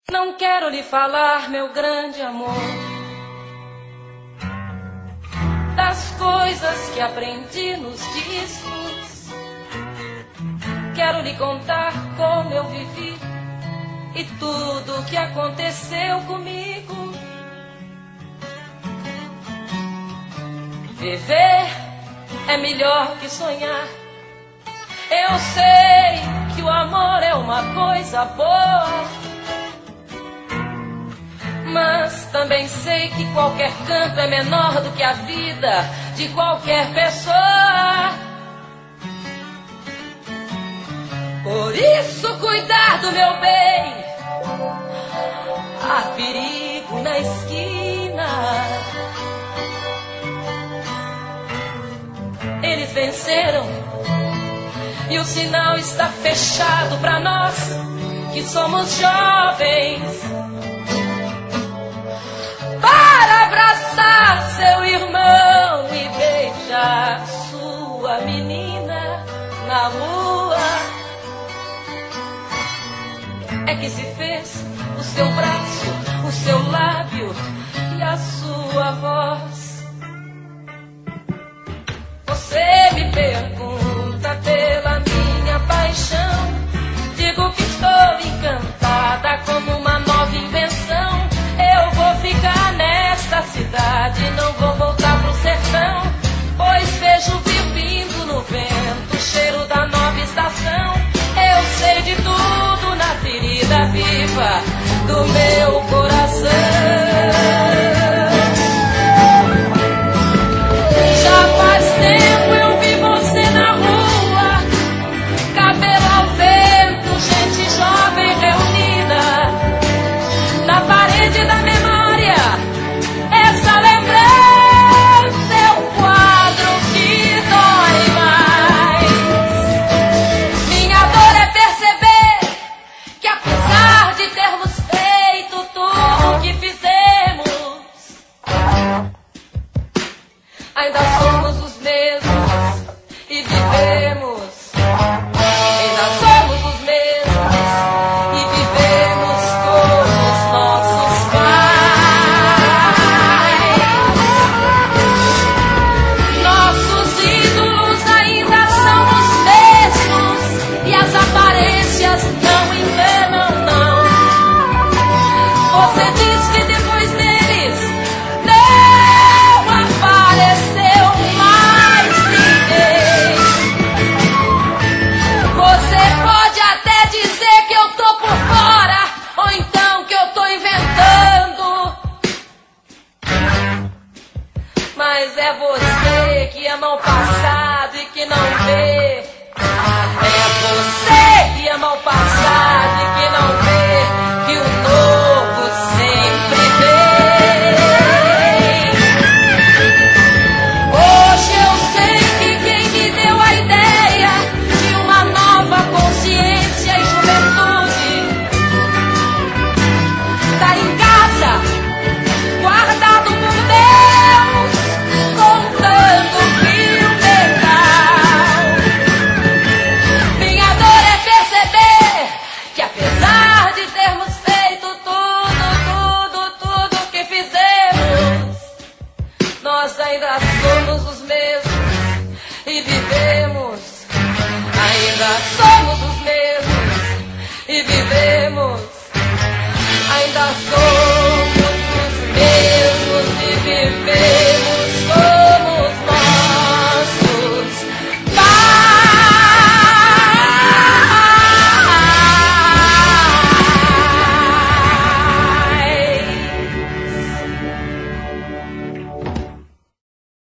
Não quero lhe falar, meu grande amor, das coisas que aprendi nos discos. Quero lhe contar como eu vivi e tudo o que aconteceu comigo. Viver é melhor que sonhar. Eu sei que o amor é uma coisa boa, mas também sei que qualquer canto é menor do que a vida de qualquer pessoa. Por isso, cuidar do meu bem. Há perigo na esquina. Eles venceram e o sinal está fechado para nós que somos jovens. Para abraçar seu irmão e beijar sua menina na rua, é que se fez o seu braço, o seu lábio e a sua voz. Você me pergunta pela minha paixão, digo que estou encantada como uma nova invenção. Eu vou ficar nesta cidade, não vou voltar pro sertão, pois vejo vindo no vento o cheiro da nova estação. Eu sei de tudo na ferida viva do meu coração. Já faz tempo eu vi você na rua, cabelo ao vento, gente jovem reunida na parede da memória. Essa lembrança é um quadro que dói mais. Minha dor é perceber que apesar de termos feito tudo o que fizemos, ainda somos os mesmos e vivemos. Ainda somos os mesmos e vivemos como os nossos pais. Nossos ídolos ainda são os mesmos e as aparências não enganam, não. Você diz que depois deles não apareceu mais ninguém. Você pode até dizer que eu tô por fora, ou então que eu tô inventando, mas é você que ama o passado e que não vê. É você que ama o passado e que não vê que o novo sempre vem. Hoje eu sei que quem me deu a ideia de uma nova consciência e juventude tá em casa, guardado por Deus, contando fio metal. Minha dor é perceber que apesar de termos feito tudo que fizemos, nós ainda somos os mesmos e vivemos. Ainda somos os mesmos e vivemos. Ainda somos os mesmos e vivemos.